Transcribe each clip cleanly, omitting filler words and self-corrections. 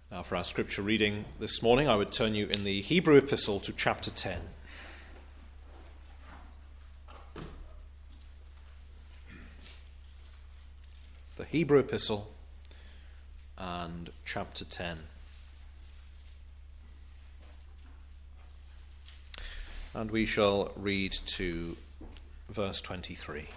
Now for our scripture reading this morning, I would turn you in the Hebrew epistle to chapter 10. The Hebrew epistle and chapter 10. And we shall read to verse 23.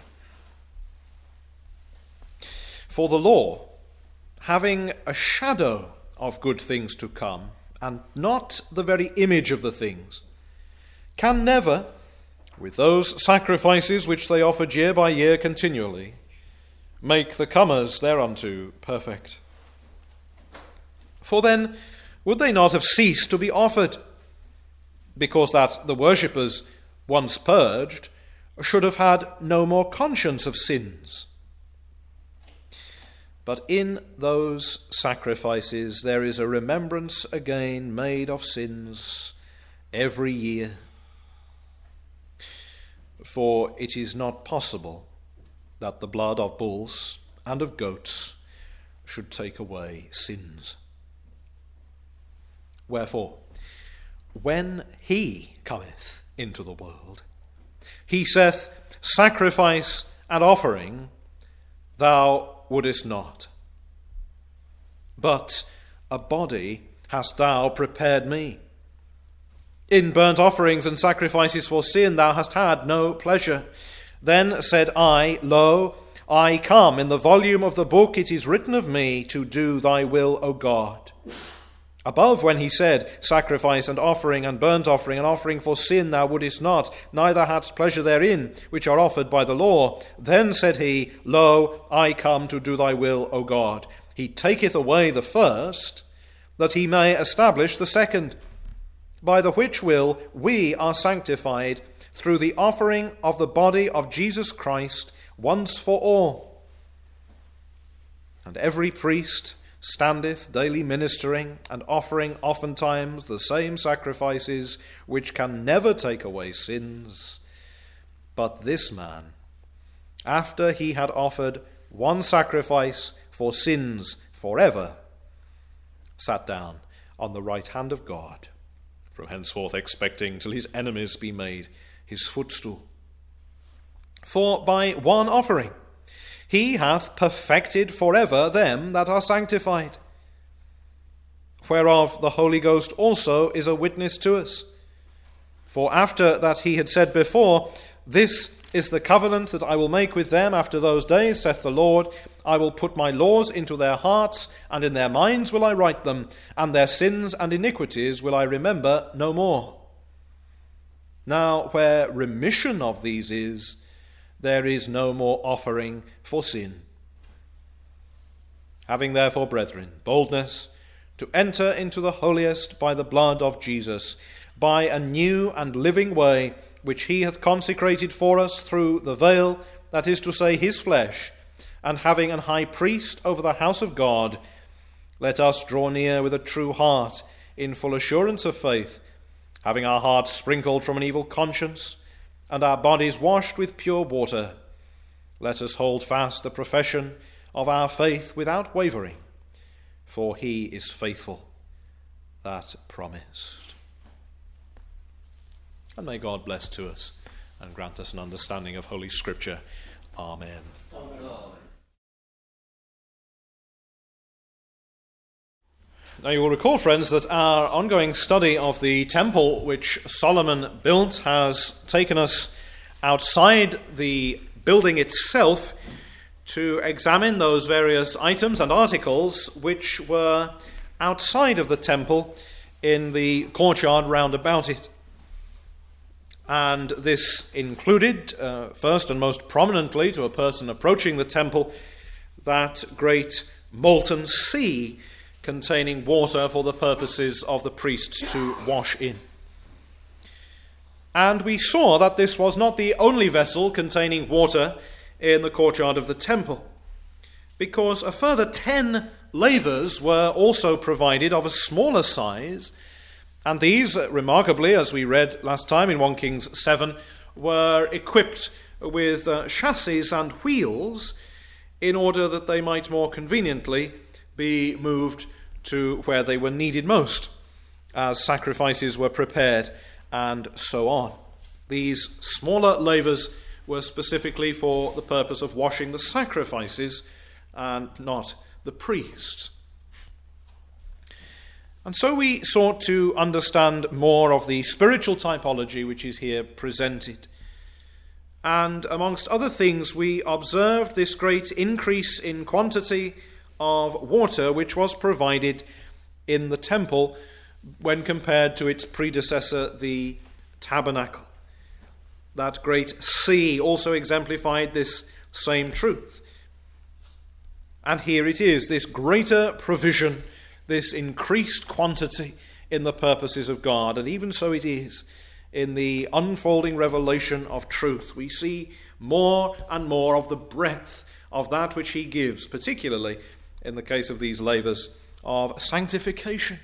For the law, having a shadow of good things to come, and not the very image of the things, can never, with those sacrifices which they offered year by year continually, make the comers thereunto perfect. For then would they not have ceased to be offered, because that the worshippers, once purged, should have had no more conscience of sins? But in those sacrifices there is a remembrance again made of sins every year. For it is not possible that the blood of bulls and of goats should take away sins. Wherefore, when he cometh into the world, he saith, Sacrifice and offering thou wouldest not, but a body hast thou prepared me. In burnt offerings and sacrifices for sin thou hast had no pleasure. Then said I, Lo, I come. In the volume of the book it is written of me, to do thy will, O God. Above, when he said, Sacrifice and offering and burnt offering and offering for sin thou wouldest not, neither hadst pleasure therein, which are offered by the law. Then said he, Lo, I come to do thy will, O God. He taketh away the first, that he may establish the second, by the which will we are sanctified through the offering of the body of Jesus Christ once for all. And every priest standeth daily ministering and offering oftentimes the same sacrifices which can never take away sins. But this man, after he had offered one sacrifice for sins forever, sat down on the right hand of God, from henceforth expecting till his enemies be made his footstool. For by one offering he hath perfected forever them that are sanctified, whereof the Holy Ghost also is a witness to us. For after that he had said before, This is the covenant that I will make with them after those days, saith the Lord, I will put my laws into their hearts, and in their minds will I write them, and their sins and iniquities will I remember no more. Now where remission of these is, there is no more offering for sin. Having therefore, brethren, boldness to enter into the holiest by the blood of Jesus, by a new and living way, which he hath consecrated for us through the veil, that is to say, his flesh, and having an high priest over the house of God, let us draw near with a true heart, in full assurance of faith, having our hearts sprinkled from an evil conscience, and our bodies washed with pure water. Let us hold fast the profession of our faith without wavering, for he is faithful that promised. And may God bless to us and grant us an understanding of Holy Scripture. Amen. Amen. Now you will recall, friends, that our ongoing study of the temple which Solomon built has taken us outside the building itself to examine those various items and articles which were outside of the temple in the courtyard round about it. And this included, first and most prominently to a person approaching the temple, that great molten sea containing water for the purposes of the priests to wash in. And we saw that this was not the only vessel containing water in the courtyard of the temple, because a further 10 lavers were also provided of a smaller size, and these, remarkably, as we read last time in 1 Kings 7, were equipped with chassis and wheels in order that they might more conveniently be moved to where they were needed most, as sacrifices were prepared, and so on. These smaller lavers were specifically for the purpose of washing the sacrifices and not the priests. And so we sought to understand more of the spiritual typology which is here presented. And amongst other things, we observed this great increase in quantity of water which was provided in the temple when compared to its predecessor, the tabernacle. That great sea also exemplified this same truth. And here it is, this greater provision, this increased quantity in the purposes of God. And even so it is in the unfolding revelation of truth. We see more and more of the breadth of that which he gives, particularly in the case of these lavers of sanctification.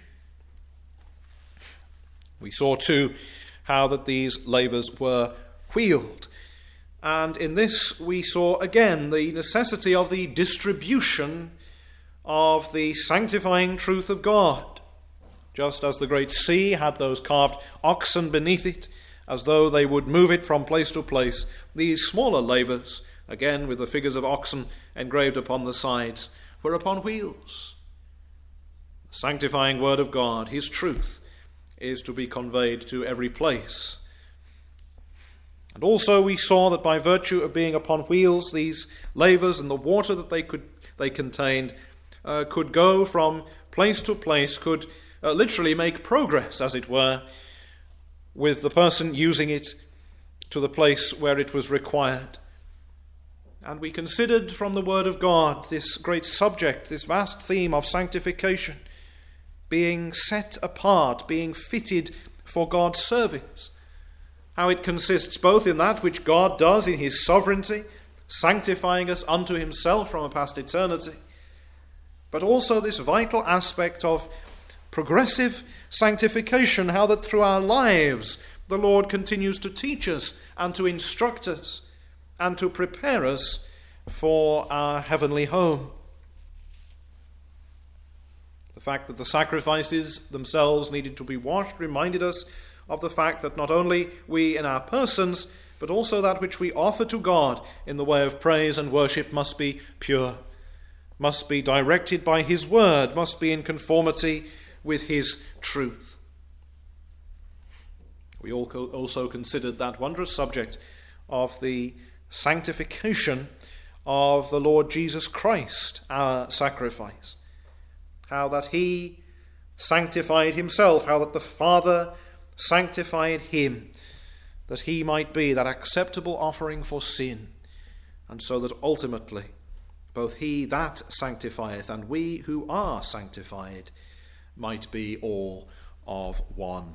We saw too how that these lavers were wheeled. And in this we saw again the necessity of the distribution of the sanctifying truth of God. Just as the great sea had those carved oxen beneath it, as though they would move it from place to place, these smaller lavers, again with the figures of oxen engraved upon the sides, were upon wheels. The sanctifying word of God, his truth, is to be conveyed to every place. And also we saw that by virtue of being upon wheels, these lavers and the water that they contained could go from place to place, could literally make progress, as it were, with the person using it to the place where it was required. And we considered from the Word of God this great subject, this vast theme of sanctification, being set apart, being fitted for God's service. How it consists both in that which God does in his sovereignty, sanctifying us unto himself from a past eternity, but also this vital aspect of progressive sanctification, how that through our lives the Lord continues to teach us and to instruct us and to prepare us for our heavenly home. The fact that the sacrifices themselves needed to be washed reminded us of the fact that not only we in our persons, but also that which we offer to God in the way of praise and worship must be pure, must be directed by his word, must be in conformity with his truth. We also considered that wondrous subject of the sanctification of the Lord Jesus Christ, our sacrifice. How that he sanctified himself, how that the Father sanctified him, that he might be that acceptable offering for sin, and so that ultimately both he that sanctifieth and we who are sanctified might be all of one.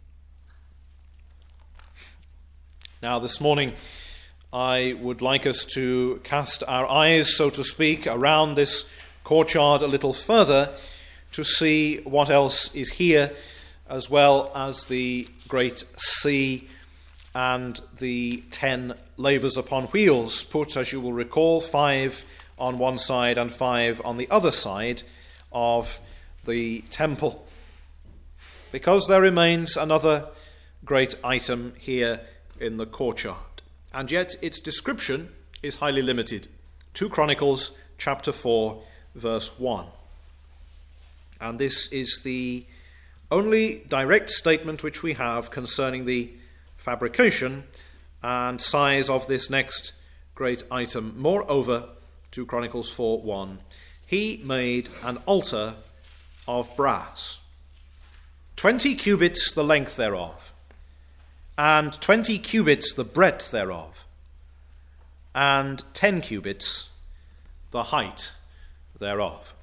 Now this morning I would like us to cast our eyes, so to speak, around this courtyard a little further to see what else is here, as well as the great sea and the 10 lavers upon wheels, put, as you will recall, 5 on one side and 5 on the other side of the temple. Because there remains another great item here in the courtyard, and yet its description is highly limited. 2 Chronicles chapter 4 verse 1. And this is the only direct statement which we have concerning the fabrication and size of this next great item. Moreover, 2 Chronicles 4:1, he made an altar of brass, 20 cubits the length thereof, and 20 cubits the breadth thereof, and 10 cubits the height thereof.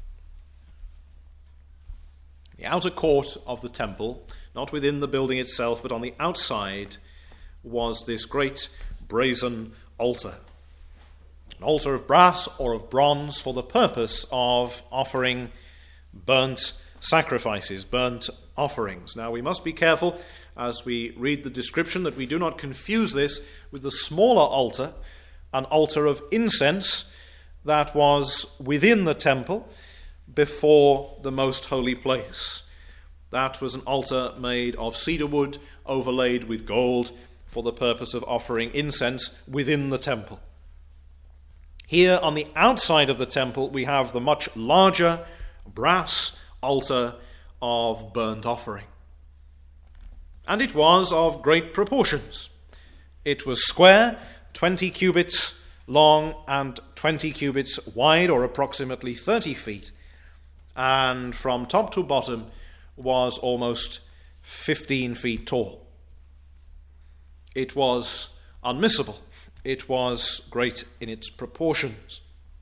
The outer court of the temple, not within the building itself, but on the outside, was this great brazen altar. An altar of brass or of bronze for the purpose of offering burnt sacrifices, burnt offerings. Now we must be careful as we read the description that we do not confuse this with the smaller altar, an altar of incense that was within the temple, before the most holy place. That was an altar made of cedar wood overlaid with gold for the purpose of offering incense within the temple. Here on the outside of the temple we have the much larger brass altar of burnt offering. And it was of great proportions. It was square, 20 cubits long and 20 cubits wide, or approximately 30 feet, and from top to bottom was almost 15 feet tall. It was unmissable. It was great in its proportions.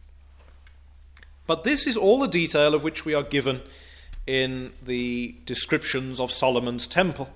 But this is all the detail of which we are given in the descriptions of Solomon's temple.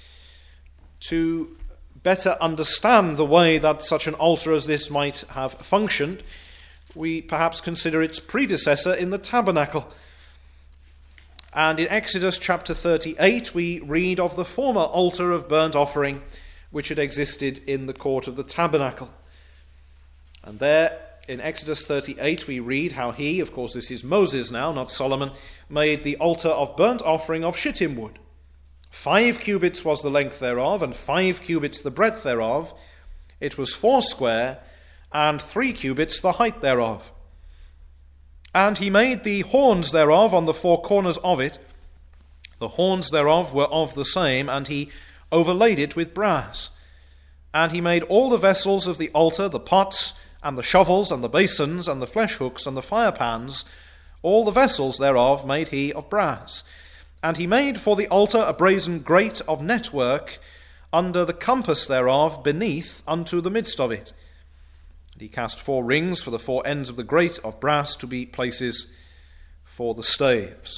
To better understand the way that such an altar as this might have functioned, we perhaps consider its predecessor in the tabernacle. And in Exodus chapter 38 we read of the former altar of burnt offering which had existed in the court of the tabernacle. And there in Exodus 38 we read how he, of course this is Moses now, not Solomon, made the altar of burnt offering of shittim wood. 5 cubits was the length thereof, and 5 cubits the breadth thereof. It was 4 square, and 3 cubits the height thereof. And he made the horns thereof on the 4 corners of it. The horns thereof were of the same, and he overlaid it with brass. And he made all the vessels of the altar, the pots, and the shovels, and the basins, and the flesh hooks, and the fire pans. All the vessels thereof made he of brass. And he made for the altar a brazen grate of network under the compass thereof beneath unto the midst of it. And he cast 4 rings for the 4 ends of the grate of brass to be places for the staves.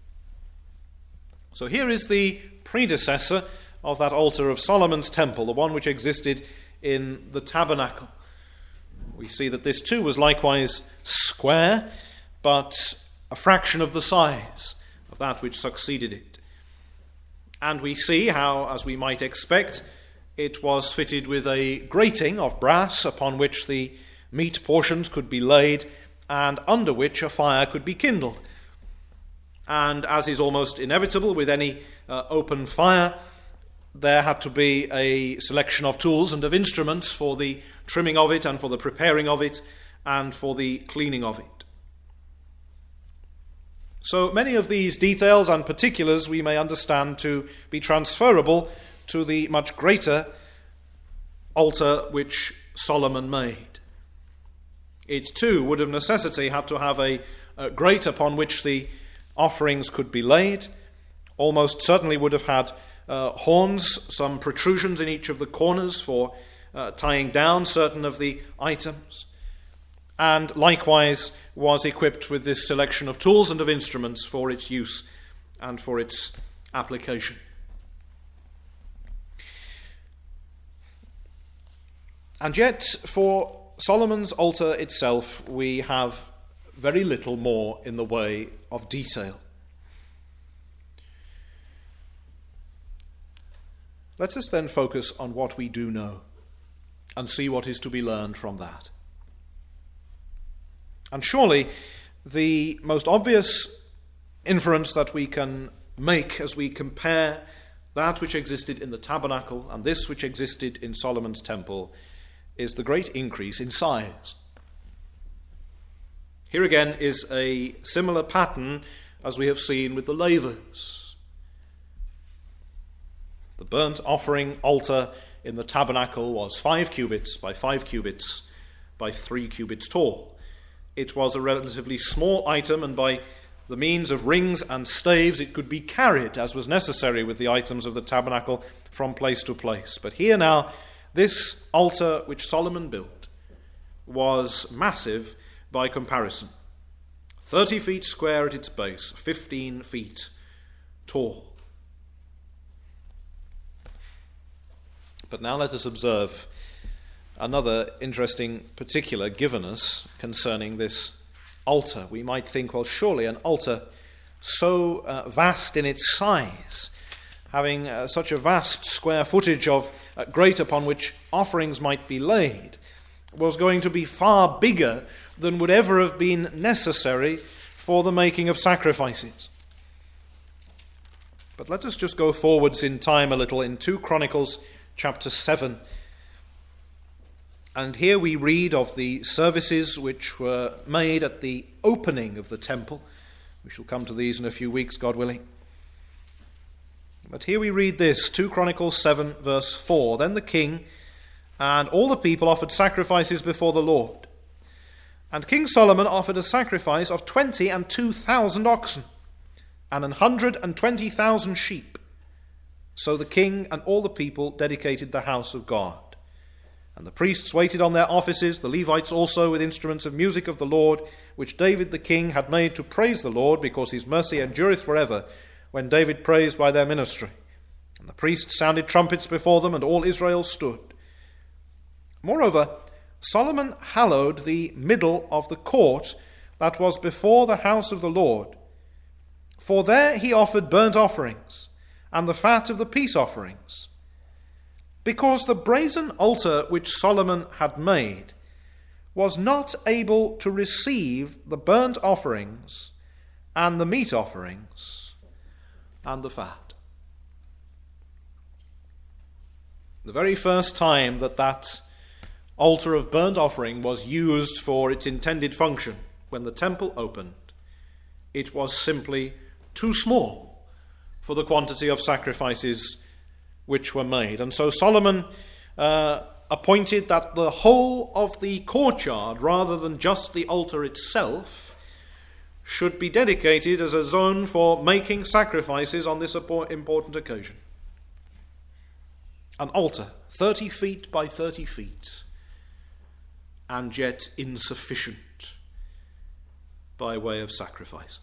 So here is the predecessor of that altar of Solomon's temple, the one which existed in the tabernacle. We see that this too was likewise square, but a fraction of the size of that which succeeded it. And we see how, as we might expect, it was fitted with a grating of brass upon which the meat portions could be laid and under which a fire could be kindled. And as is almost inevitable with any open fire, there had to be a selection of tools and of instruments for the trimming of it and for the preparing of it and for the cleaning of it. So many of these details and particulars we may understand to be transferable to the much greater altar which Solomon made. It too would of necessity had to have a grate upon which the offerings could be laid. Almost certainly would have had horns, some protrusions in each of the corners for tying down certain of the items, and likewise was equipped with this selection of tools and of instruments for its use and for its application. And yet, for Solomon's altar itself, we have very little more in the way of detail. Let us then focus on what we do know and see what is to be learned from that. And surely the most obvious inference that we can make as we compare that which existed in the tabernacle and this which existed in Solomon's temple is the great increase in size. Here again is a similar pattern as we have seen with the lavers. The burnt offering altar in the tabernacle was 5 cubits by 5 cubits by 3 cubits tall. It was a relatively small item, and by the means of rings and staves it could be carried, as was necessary with the items of the tabernacle, from place to place. But here now, this altar which Solomon built was massive by comparison. 30 feet square at its base, 15 feet tall. But now let us observe another interesting particular given us concerning this altar. We might think, well, surely an altar so vast in its size, having such a vast square footage of grate upon which offerings might be laid, was going to be far bigger than would ever have been necessary for the making of sacrifices. But let us just go forwards in time a little in 2 Chronicles chapter 7. And here we read of the services which were made at the opening of the temple. We shall come to these in a few weeks, God willing. But here we read this, 2 Chronicles 7, verse 4. Then the king and all the people offered sacrifices before the Lord. And King Solomon offered a sacrifice of 22,000 oxen and 120,000 sheep. So the king and all the people dedicated the house of God. And the priests waited on their offices, the Levites also, with instruments of music of the Lord, which David the king had made to praise the Lord, because his mercy endureth forever, when David praised by their ministry. And the priests sounded trumpets before them, and all Israel stood. Moreover, Solomon hallowed the middle of the court that was before the house of the Lord. For there he offered burnt offerings, and the fat of the peace offerings. Because the brazen altar which Solomon had made was not able to receive the burnt offerings and the meat offerings and the fat. The very first time that altar of burnt offering was used for its intended function, when the temple opened, it was simply too small for the quantity of sacrifices which were made. And so Solomon appointed that the whole of the courtyard, rather than just the altar itself, should be dedicated as a zone for making sacrifices on this important occasion. An altar, 30 feet by 30 feet, and yet insufficient by way of sacrifice.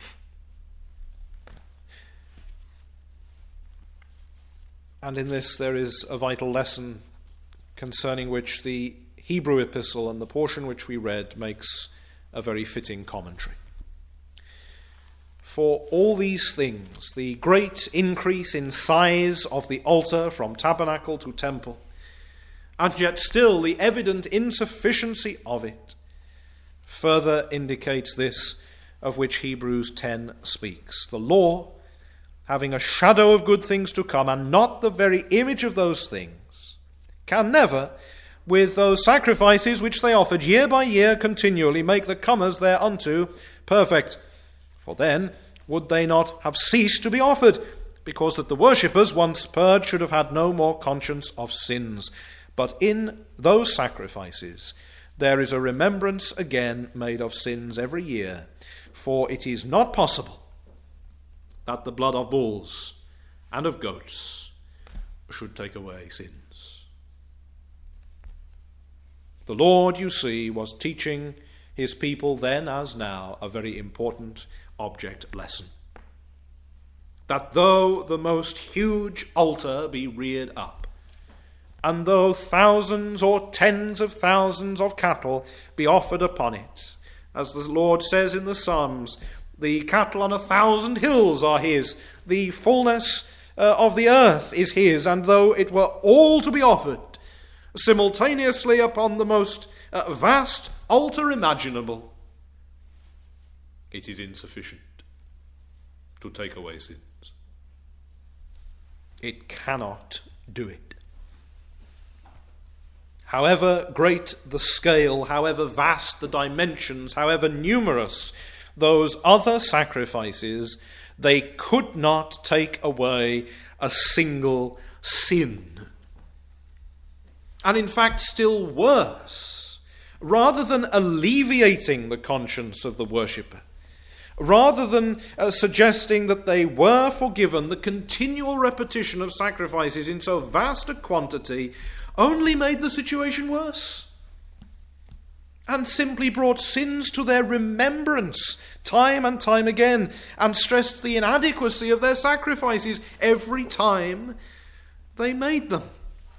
And in this there is a vital lesson concerning which the Hebrew epistle and the portion which we read makes a very fitting commentary. For all these things, the great increase in size of the altar from tabernacle to temple, and yet still the evident insufficiency of it, further indicates this of which Hebrews 10 speaks. The law, having a shadow of good things to come, and not the very image of those things, can never, with those sacrifices which they offered year by year continually, make the comers thereunto perfect. For then would they not have ceased to be offered, because that the worshippers, once purged, should have had no more conscience of sins. But in those sacrifices there is a remembrance again made of sins every year, for it is not possible that the blood of bulls and of goats should take away sins. The Lord, you see, was teaching his people then as now a very important object lesson. That though the most huge altar be reared up, and though thousands or tens of thousands of cattle be offered upon it, as the Lord says in the Psalms, the cattle on 1,000 hills are his, the fullness of the earth is his, and though it were all to be offered simultaneously upon the most vast altar imaginable, it is insufficient to take away sins. It cannot do it. However great the scale, however vast the dimensions, however numerous those other sacrifices, they could not take away a single sin. And in fact, still worse, rather than alleviating the conscience of the worshipper, rather than suggesting that they were forgiven, the continual repetition of sacrifices in so vast a quantity only made the situation worse, and simply brought sins to their remembrance time and time again, and stressed the inadequacy of their sacrifices every time they made them.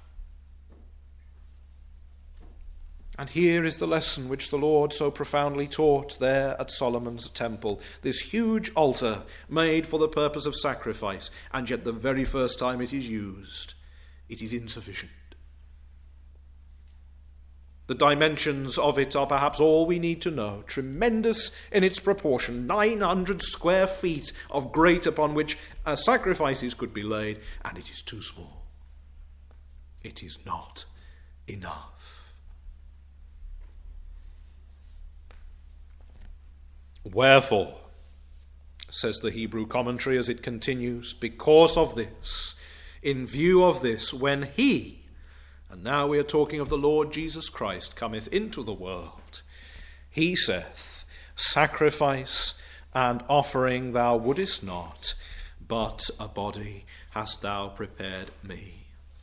And here is the lesson which the Lord so profoundly taught there at Solomon's temple. This huge altar made for the purpose of sacrifice, and yet the very first time it is used, it is insufficient. The dimensions of it are perhaps all we need to know. Tremendous in its proportion, 900 square feet of grate upon which sacrifices could be laid, and it is too small. It is not enough. Wherefore, says the Hebrew commentary as it continues, because of this, in view of this, when he, and now we are talking of the Lord Jesus Christ, cometh into the world, he saith, sacrifice and offering thou wouldest not, but a body hast thou prepared me.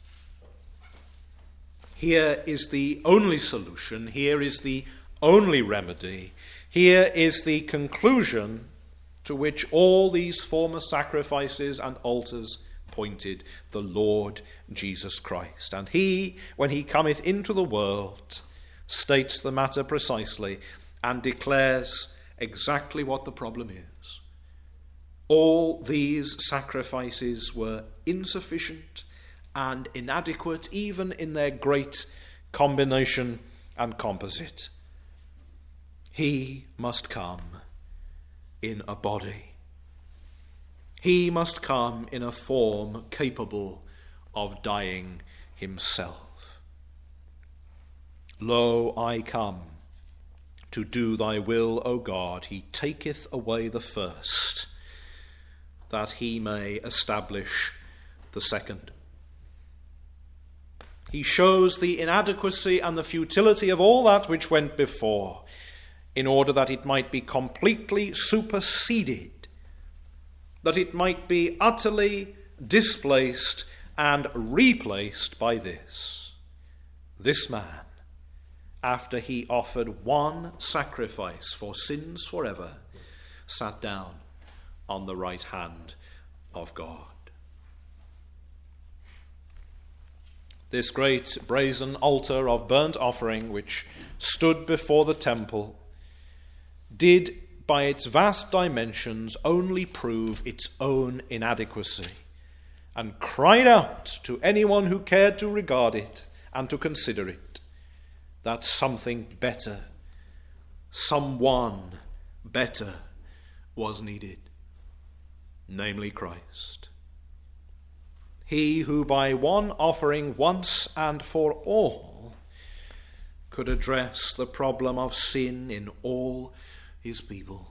Here is the only solution, here is the only remedy, here is the conclusion to which all these former sacrifices and altars pointed, the Lord Jesus Christ. And he, when he cometh into the world, states the matter precisely and declares exactly what the problem is. All these sacrifices were insufficient and inadequate, even in their great combination and composite. He must come in a body. He must come in a form capable of dying himself. Lo, I come to do thy will, O God. He taketh away the first, that he may establish the second. He shows the inadequacy and the futility of all that which went before, in order that it might be completely superseded, that it might be utterly displaced and replaced by this. This man, after he offered one sacrifice for sins forever, sat down on the right hand of God. This great brazen altar of burnt offering, which stood before the temple, did by its vast dimensions only prove its own inadequacy, and cried out to anyone who cared to regard it and to consider it, that something better, someone better was needed, namely Christ. He who by one offering once and for all could address the problem of sin in all his people.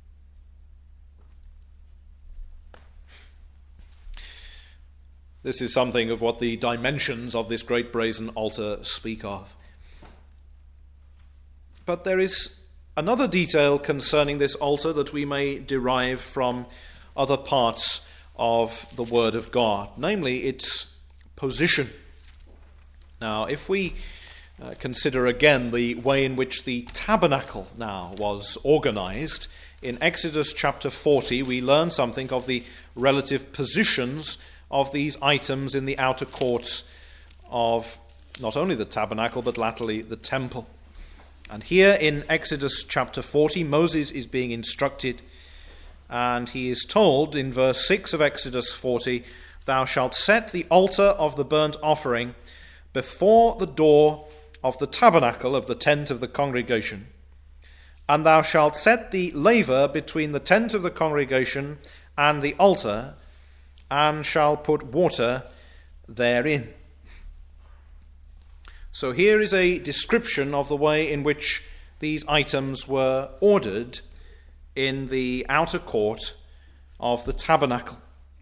This is something of what the dimensions of this great brazen altar speak of. But there is another detail concerning this altar that we may derive from other parts of the Word of God, namely its position. Now, if we consider again the way in which the tabernacle now was organized, in Exodus chapter 40 we learn something of the relative positions of these items in the outer courts of not only the tabernacle but latterly the temple. And here in Exodus chapter 40, Moses is being instructed, and he is told in verse 6 of Exodus 40, "Thou shalt set the altar of the burnt offering before the door of the tabernacle of the tent of the congregation, and thou shalt set the laver between the tent of the congregation and the altar, and shall put water therein." So here is a description of the way in which these items were ordered in the outer court of the tabernacle.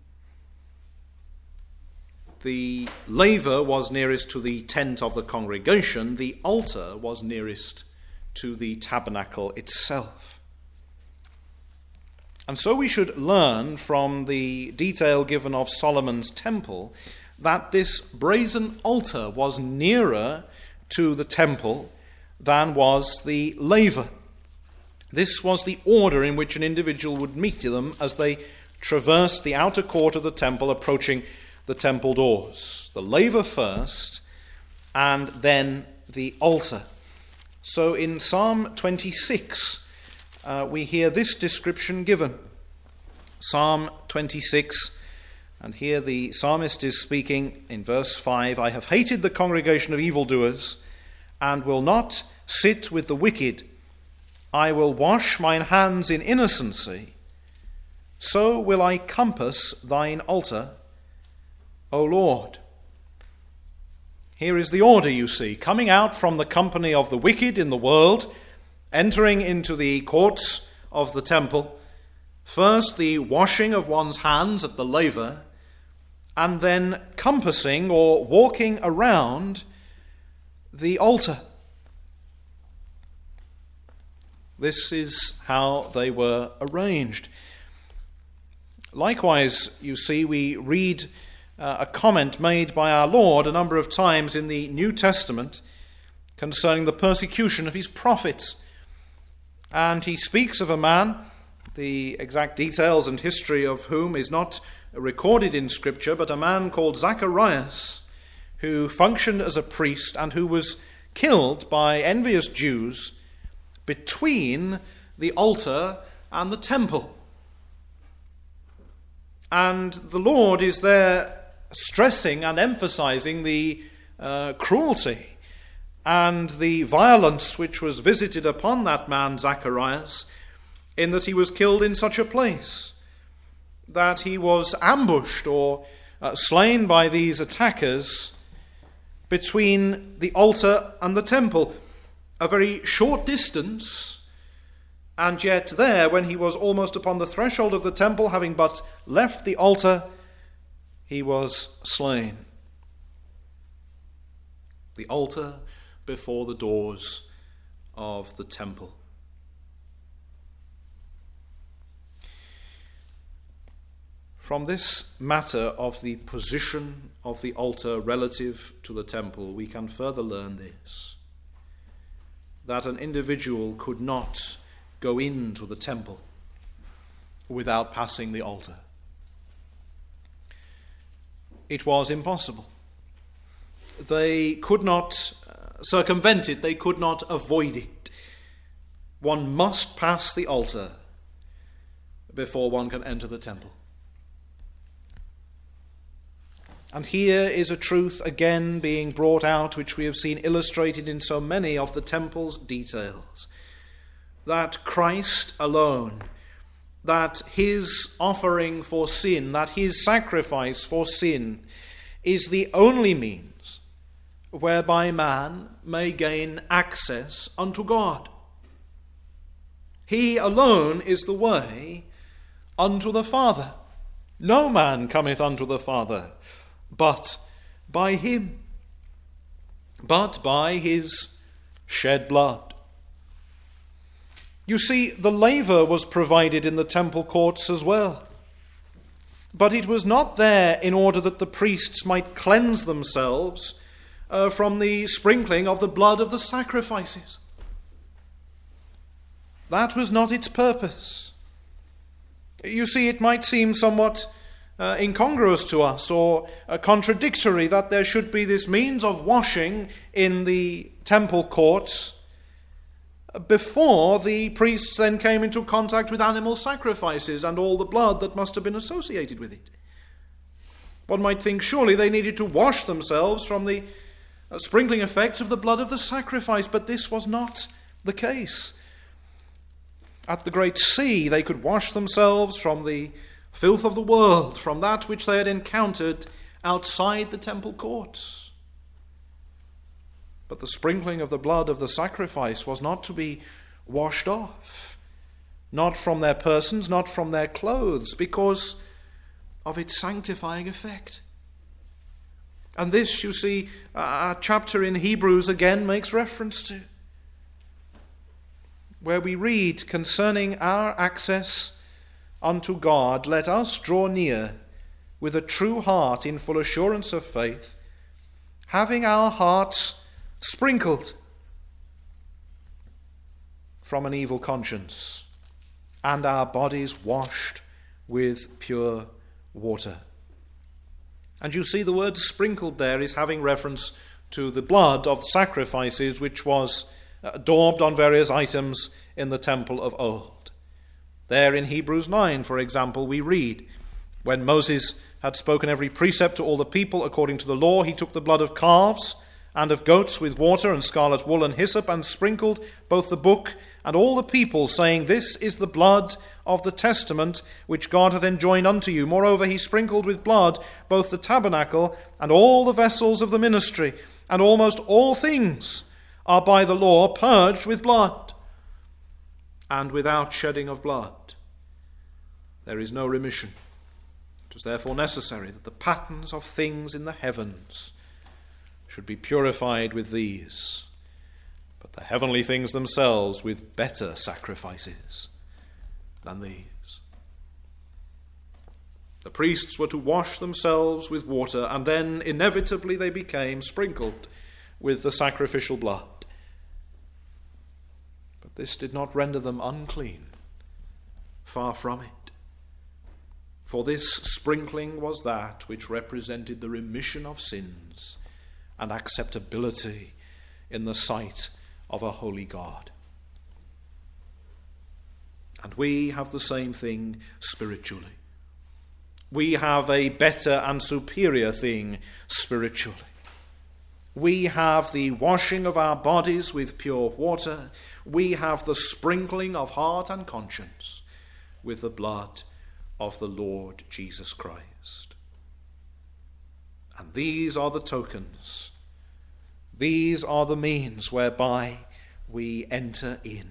The laver was nearest to the tent of the congregation. The altar was nearest to the tabernacle itself. And so we should learn from the detail given of Solomon's temple that this brazen altar was nearer to the temple than was the laver. This was the order in which an individual would meet them as they traversed the outer court of the temple, approaching the temple doors. The laver first, and then the altar. So in Psalm 26, we hear this description given. Psalm 26, and here the psalmist is speaking in verse 5, "I have hated the congregation of evildoers, and will not sit with the wicked. I will wash mine hands in innocency. So will I compass thine altar, O Lord. Here is the order, you see, coming out from the company of the wicked in the world, entering into the courts of the temple. First, the washing of one's hands at the laver, and then compassing or walking around the altar. This is how they were arranged. Likewise, you see, we read a comment made by our Lord a number of times in the New Testament concerning the persecution of his prophets. And he speaks of a man, the exact details and history of whom is not recorded in Scripture, but a man called Zacharias, who functioned as a priest and who was killed by envious Jews between the altar and the temple. And the Lord is there stressing and emphasizing the cruelty and the violence which was visited upon that man Zacharias, in that he was killed in such a place, that he was ambushed or slain by these attackers between the altar and the temple, a very short distance, and yet there, when he was almost upon the threshold of the temple, having but left the altar, he was slain. The altar before the doors of the temple. From this matter of the position of the altar relative to the temple, we can further learn this: that an individual could not go into the temple without passing the altar. It was impossible. They could not circumvent it, they could not avoid it. One must pass the altar before one can enter the temple. And here is a truth again being brought out, which we have seen illustrated in so many of the temple's details: that Christ alone, that his offering for sin, that his sacrifice for sin is the only means whereby man may gain access unto God. He alone is the way unto the Father. No man cometh unto the Father but by him, but by his shed blood. You see, the laver was provided in the temple courts as well, but it was not there in order that the priests might cleanse themselves from the sprinkling of the blood of the sacrifices. That was not its purpose. You see, it might seem somewhat incongruous to us or contradictory that there should be this means of washing in the temple courts before the priests then came into contact with animal sacrifices and all the blood that must have been associated with it. One might think surely they needed to wash themselves from the sprinkling effects of the blood of the sacrifice, but this was not the case. At the Great Sea, they could wash themselves from the filth of the world, from that which they had encountered outside the temple courts. But the sprinkling of the blood of the sacrifice was not to be washed off, not from their persons, not from their clothes, because of its sanctifying effect. And this, you see, a chapter in Hebrews again makes reference to, where we read concerning our access unto God: let us draw near with a true heart in full assurance of faith, having our hearts sprinkled from an evil conscience, and our bodies washed with pure water. And you see the word sprinkled there is having reference to the blood of sacrifices which was daubed on various items in the temple of old. There in Hebrews 9, for example, we read, when Moses had spoken every precept to all the people according to the law, he took the blood of calves and of goats with water and scarlet wool and hyssop, and sprinkled both the book and all the people, saying, This is the blood of the testament which God hath enjoined unto you. Moreover, he sprinkled with blood both the tabernacle and all the vessels of the ministry, and almost all things are by the law purged with blood. And without shedding of blood there is no remission. It was therefore necessary that the patterns of things in the heavens should be purified with these, but the heavenly things themselves with better sacrifices than these. The priests were to wash themselves with water, and then inevitably they became sprinkled with the sacrificial blood. But this did not render them unclean. Far from it. For this sprinkling was that which represented the remission of sins and acceptability in the sight of a holy God. And we have the same thing spiritually. We have a better and superior thing spiritually. We have the washing of our bodies with pure water. We have the sprinkling of heart and conscience with the blood of the Lord Jesus Christ. And these are the tokens. These are the means whereby we enter in.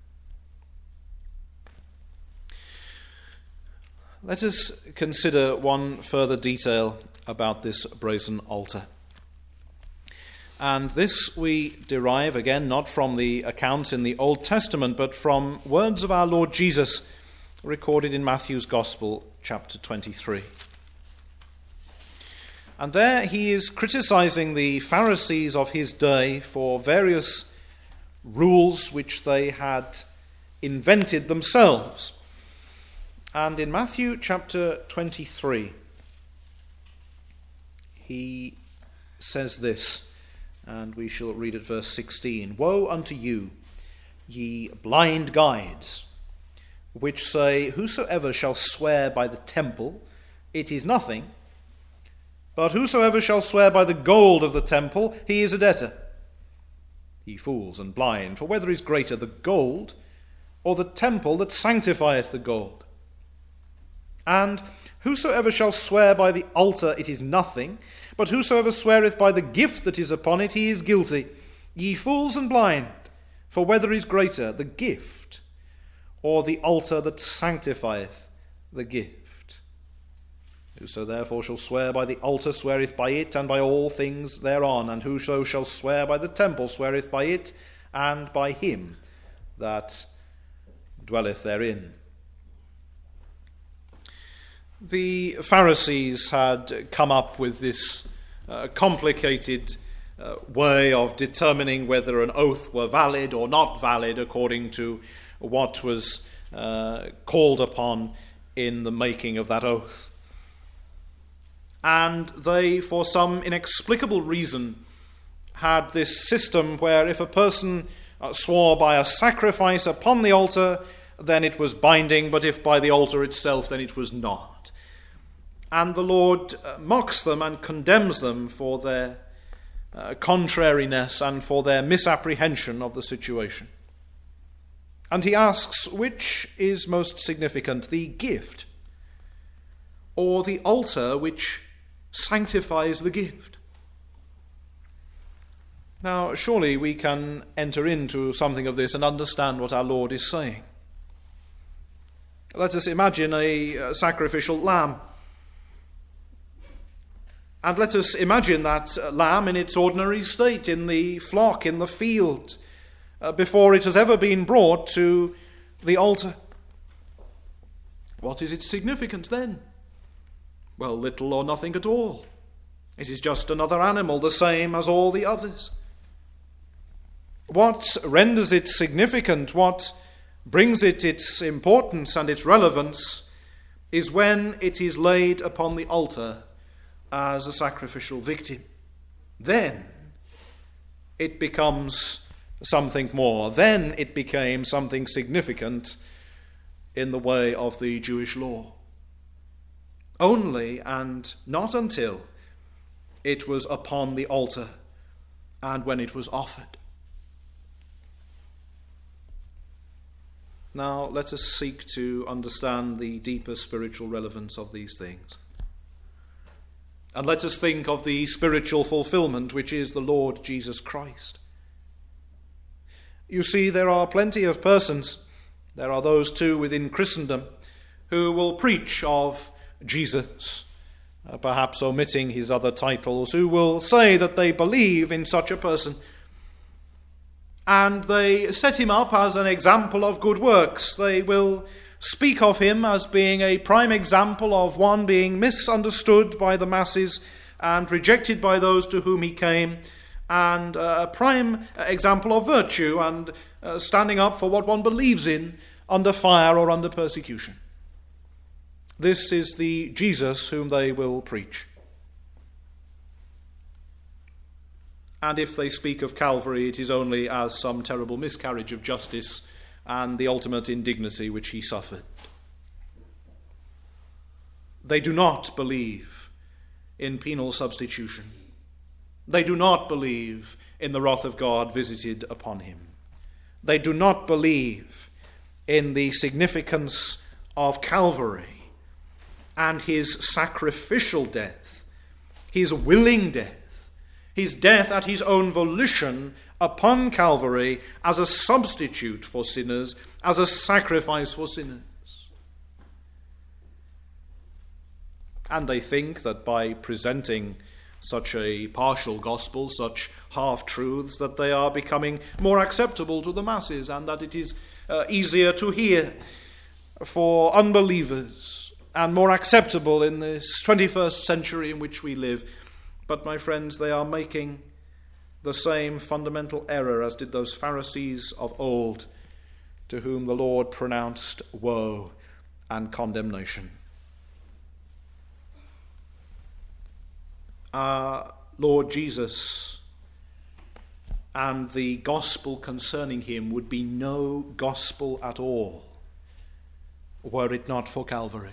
Let us consider one further detail about this brazen altar. And this we derive, again, not from the accounts in the Old Testament, but from words of our Lord Jesus recorded in Matthew's Gospel, chapter 23. And there he is criticizing the Pharisees of his day for various rules which they had invented themselves. And in Matthew chapter 23, he says this, and we shall read at verse 16. Woe unto you, ye blind guides, which say, Whosoever shall swear by the temple, it is nothing, but whosoever shall swear by the gold of the temple, he is a debtor. Ye fools and blind, for whether is greater, the gold or the temple that sanctifieth the gold? And whosoever shall swear by the altar, it is nothing, but whosoever sweareth by the gift that is upon it, he is guilty. Ye fools and blind, for whether is greater, the gift or the altar that sanctifieth the gift? Whoso therefore shall swear by the altar sweareth by it, and by all things thereon. And whoso shall swear by the temple sweareth by it, and by him that dwelleth therein. The Pharisees had come up with this complicated way of determining whether an oath were valid or not valid according to what was called upon in the making of that oath. And they, for some inexplicable reason, had this system where if a person swore by a sacrifice upon the altar, then it was binding, but if by the altar itself, then it was not. And the Lord mocks them and condemns them for their contrariness and for their misapprehension of the situation. And he asks, which is most significant, the gift or the altar which sanctifies the gift? Now, surely we can enter into something of this and understand what our Lord is saying. Let us imagine a sacrificial lamb. And let us imagine that lamb in its ordinary state, in the flock, in the field, before it has ever been brought to the altar. What is its significance then? Well, little or nothing at all. It is just another animal, the same as all the others. What renders it significant, what brings it its importance and its relevance, is when it is laid upon the altar as a sacrificial victim. Then it becomes something more. Then it became something significant in the way of the Jewish law. Only and not until it was upon the altar and when it was offered. Now let us seek to understand the deeper spiritual relevance of these things. And let us think of the spiritual fulfillment which is the Lord Jesus Christ. You see, there are plenty of persons, there are those too within Christendom, who will preach of Jesus, perhaps omitting his other titles, who will say that they believe in such a person. And they set him up as an example of good works. They will speak of him as being a prime example of one being misunderstood by the masses and rejected by those to whom he came, and a prime example of virtue and standing up for what one believes in under fire or under persecution. This is the Jesus whom they will preach. And if they speak of Calvary, it is only as some terrible miscarriage of justice and the ultimate indignity which he suffered. They do not believe in penal substitution. They do not believe in the wrath of God visited upon him. They do not believe in the significance of Calvary and his sacrificial death, his willing death, his death at his own volition upon Calvary as a substitute for sinners, as a sacrifice for sinners. And they think that by presenting such a partial gospel, such half-truths, that they are becoming more acceptable to the masses and that it is easier to hear for unbelievers and more acceptable in this 21st century in which we live. But, my friends, they are making the same fundamental error as did those Pharisees of old, to whom the Lord pronounced woe and condemnation. Our Lord Jesus and the gospel concerning him would be no gospel at all were it not for Calvary.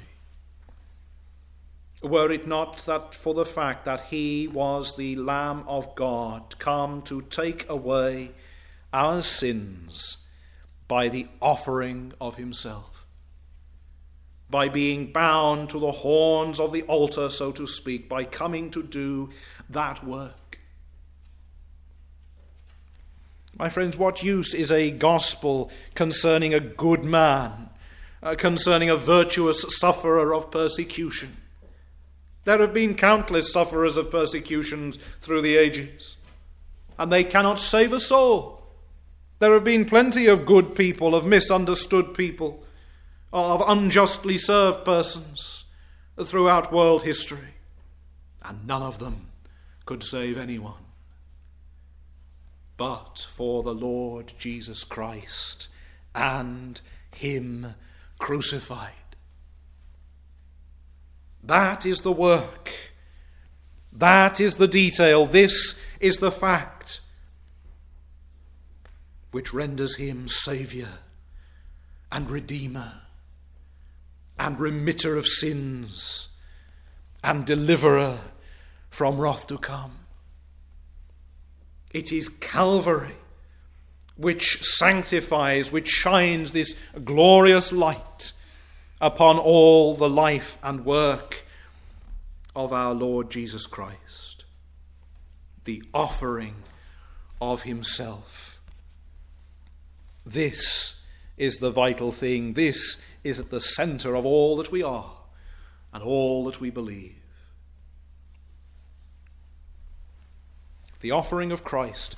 Were it not that for the fact that he was the Lamb of God come to take away our sins by the offering of himself, by being bound to the horns of the altar, so to speak, by coming to do that work. My friends, what use is a gospel concerning a good man, concerning a virtuous sufferer of persecution? There have been countless sufferers of persecutions through the ages, and they cannot save a soul. There have been plenty of good people, of misunderstood people, of unjustly served persons throughout world history, and none of them could save anyone. But for the Lord Jesus Christ and him crucified. That is the work. That is the detail. This is the fact which renders him Saviour and Redeemer and remitter of sins and deliverer from wrath to come. It is Calvary which sanctifies, which shines this glorious light upon all the life and work of our Lord Jesus Christ. The offering of himself. This is the vital thing. This is at the center of all that we are and all that we believe. The offering of Christ.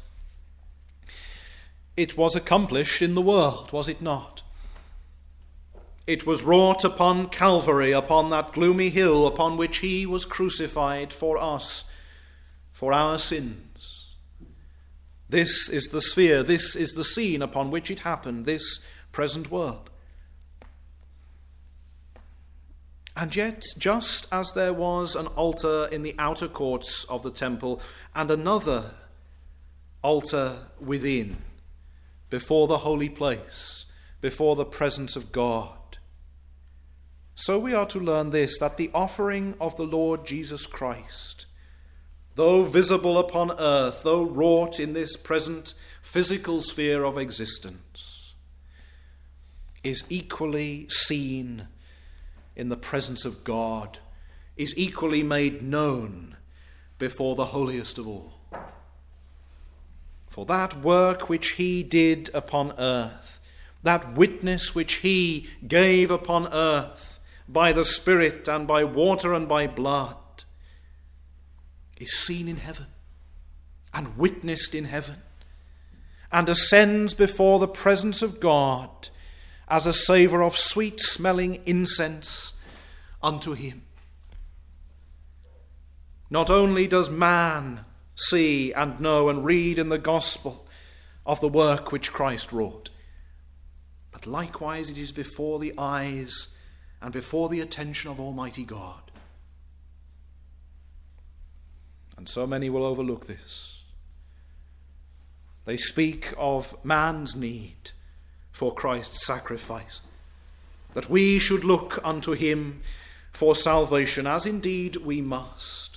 It was accomplished in the world, was it not? It was wrought upon Calvary, upon that gloomy hill upon which he was crucified for us, for our sins. This is the sphere, this is the scene upon which it happened, this present world. And yet, just as there was an altar in the outer courts of the temple and another altar within, before the holy place, before the presence of God, so we are to learn this, that the offering of the Lord Jesus Christ though visible upon earth, though wrought in this present physical sphere of existence, is equally seen in the presence of God, is equally made known before the holiest of all. For that work which he did upon earth, that witness which he gave upon earth by the Spirit and by water and by blood, is seen in heaven and witnessed in heaven, and ascends before the presence of God as a savour of sweet-smelling incense unto him. Not only does man see and know and read in the gospel of the work which Christ wrought, but likewise it is before the eyes and before the attention of Almighty God. And so many will overlook this. They speak of man's need for Christ's sacrifice, that we should look unto him for salvation, as indeed we must.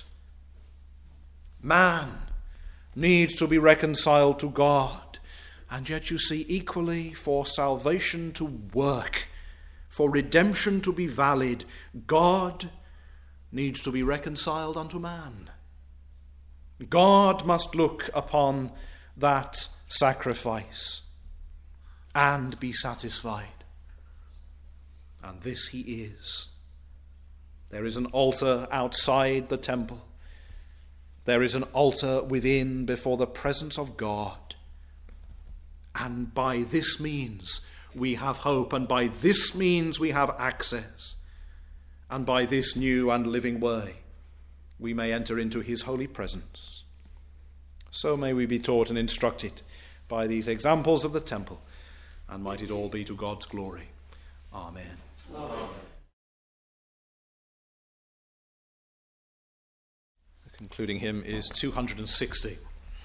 Man needs to be reconciled to God, and yet you see equally for salvation to work, for redemption to be valid, God needs to be reconciled unto man. God must look upon that sacrifice and be satisfied. And this he is. There is an altar outside the temple. There is an altar within before the presence of God. And by this means we have hope, and by this means we have access. And by this new and living way we may enter into his holy presence. So may we be taught and instructed by these examples of the temple, and might it all be to God's glory. Amen. Amen. The concluding hymn is 260.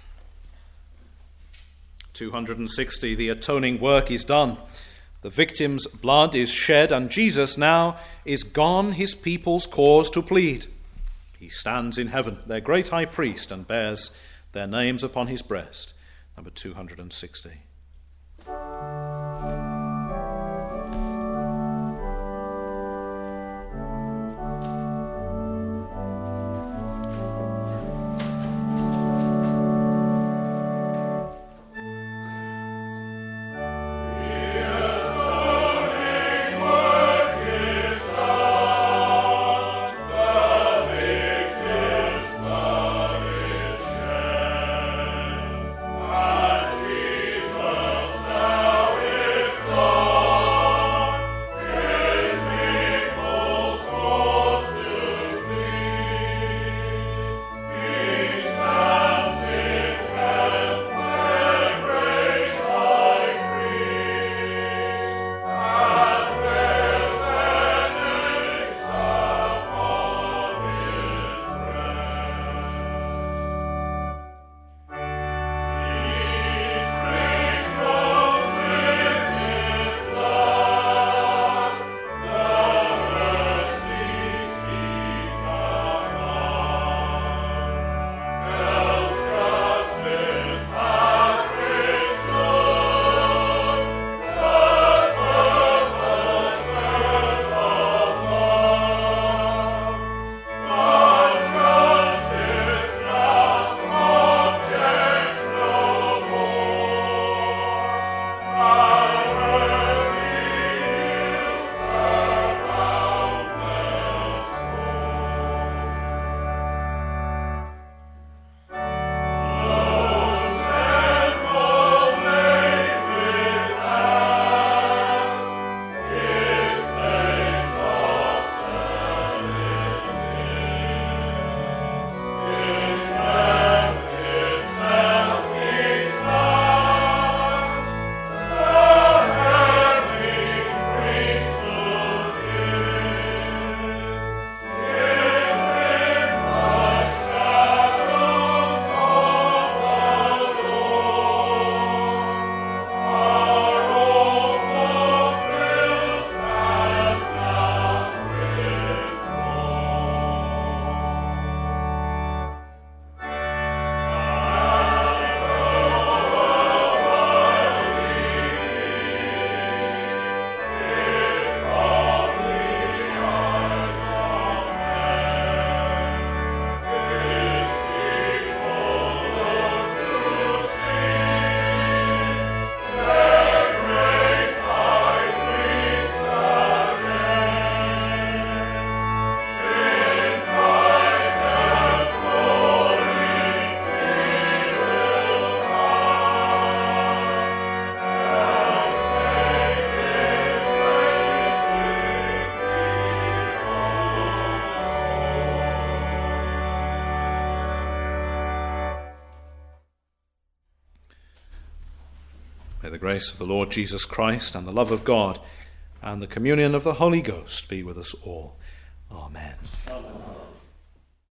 260, the atoning work is done. The victim's blood is shed, and Jesus now is gone his people's cause to plead. He stands in heaven, their great high priest, and bears their names upon his breast. Number 260. Jesus May the grace of the Lord Jesus Christ and the love of God and the communion of the Holy Ghost be with us all. Amen. Amen.